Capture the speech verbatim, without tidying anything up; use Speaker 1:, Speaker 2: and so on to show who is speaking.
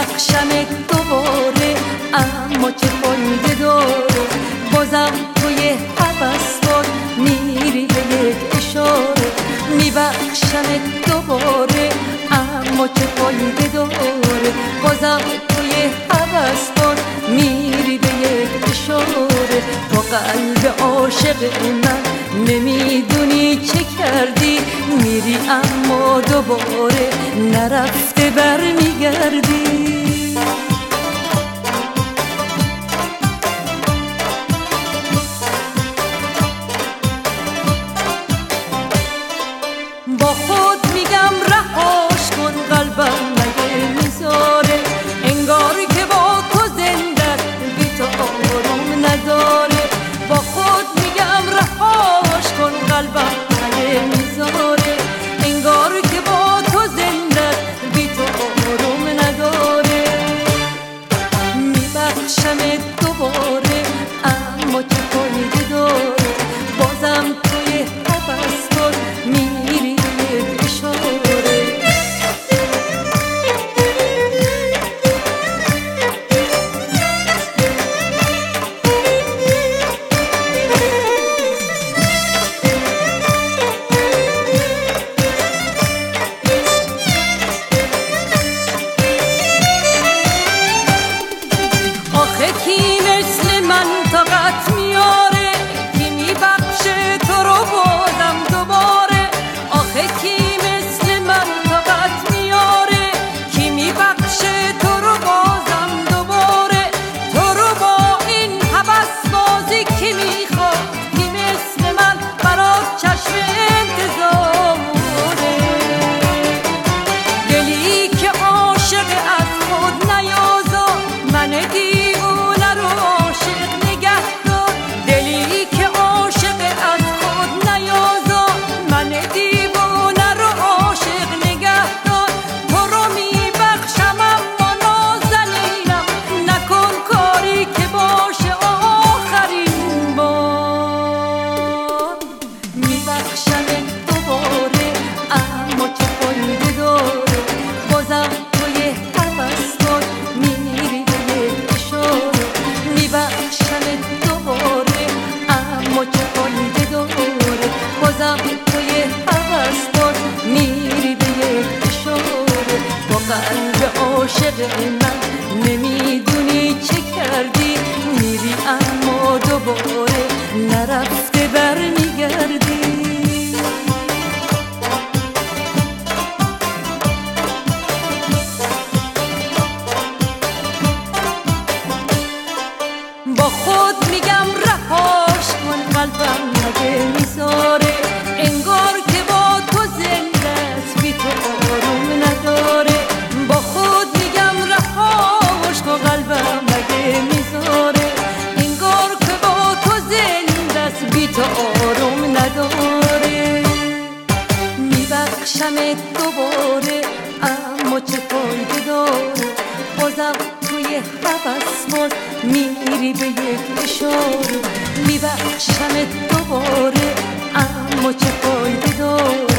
Speaker 1: میبخشمت دوباره، اما چه فایده داره؟ بازم توی هوس باد میری به یک اشاره. میبخشمت دوباره، اما چه فایده داره؟ بازم توی هوس باد میری به یک اشاره. با قلب عاشق من نمیدونی چه کردی، میری اما دوباره نرفته برمیگردی. با خود میگم رهاش کن، قلبم مگه میذاره؟ انگار که با تو زنده بی تو آروم نداره. با خود میگم رهاش کن، قلبم مگه میذاره؟ انگار که با تو زنده بی تو آروم نداره. میبخشمت دوباره، اما چه فایده داره؟ بازم توی هوس باد میری به اشاره. آخه کی مثل من طاقت میاره، کی میبخشه تو رو بازم دوباره؟ آخه کی مثل من طاقت میاره، کی میبخشه تو رو بازم دوباره؟ تو رو با این هوس بازی کی میخواد، کی مثل من برات چشم انتظاره؟ دلی که عاشق از خود نیازار، من دیوونه رو عاشق نگه دار. دلی که عاشق از خود نیازار، من دیوونه رو عاشق نگه دار. تو رو میبخشم اما نازنینم، نکن کاری که باشه آخرین بار. میبخشمت دوباره، اما چه فایده داره؟ بازم توی هوس باد میری به یک اشاره. میبخشمت دوباره، اما چه فایده داره؟ بازم توی هوس باد میری به یک اشاره. با قلب عاشق من نمیدونی چه کردی، میری اما دوباره نرفته برمیگردی. با خود میگم رهاش کن، قلبم مگه میذاره؟ انگار که با تو زنده است بی تو آروم نداره. با خود میگم رهاش کن، قلبم مگه میذاره؟ انگار که با تو زنده است بی تو آروم نداره. میبخشمت دوباره، اما چه فایده داره؟ بازم توی هوس باد میری به یک اشاره. میبخشمت دوباره، اما چه فایده داره؟